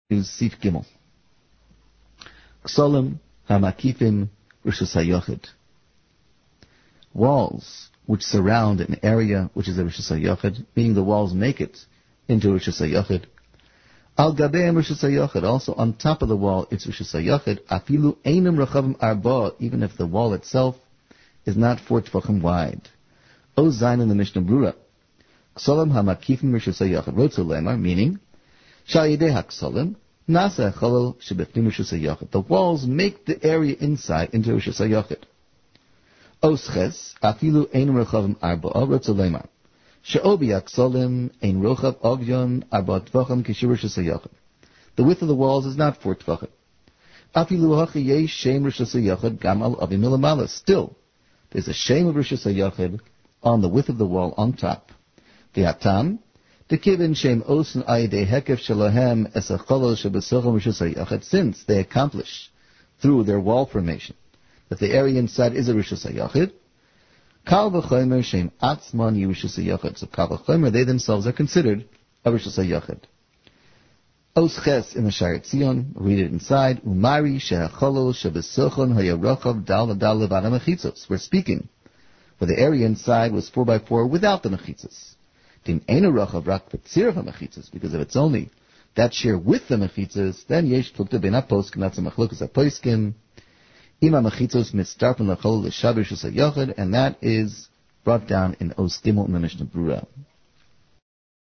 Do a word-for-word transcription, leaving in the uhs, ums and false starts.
Sif Gimel. Ksolim hamakifim rishus hayochid. Walls which surround an area which is a rishus hayochid, meaning the walls make it into rishus hayochid. Al gabeim rishus hayochid, also on top of the wall it's rishus hayochid. Afilu einam rachavim arba, even if the wall itself is not four tefachim wide. O zayin in the Mishnah Brura. Ksolim hamakifim rishus hayochid. Rotzu lemar, meaning the walls make the area inside into Rishus HaYochid. Osches, afilu ein rechavim arba rotzoleimar. She'obi aksolim ein rochav avyon arba tvachim kishur Rishus HaYochid. The width of the walls is not four tvachim. Afilu hachi yesh shem Rishus HaYochid gam al avim milamala. Still, there's a shame of Rishus HaYochid on the width of the wall on top. The hatam, since they accomplish through their wall formation that the area inside is a Rishus HaYochid, Kal v'chomer shem atzman Rishus HaYochid. So Kal v'chomer, they themselves are considered a Rishus HaYochid. Os ches in the Sha'ar Tzion, read it inside. Umari she'acholol shebesochon hayarochav dal dal levada mechitzos. We're speaking where the area inside was four by four without the mechitzos. Because if it's only that shear with the mechitzos, then yesh tukta ben apos k'natza machlokas apoiskim ima mechitzos mitzdarpen lachol l'shav Rishus HaYochid, and that is brought down in Os Gimel in the Mishnah Brura.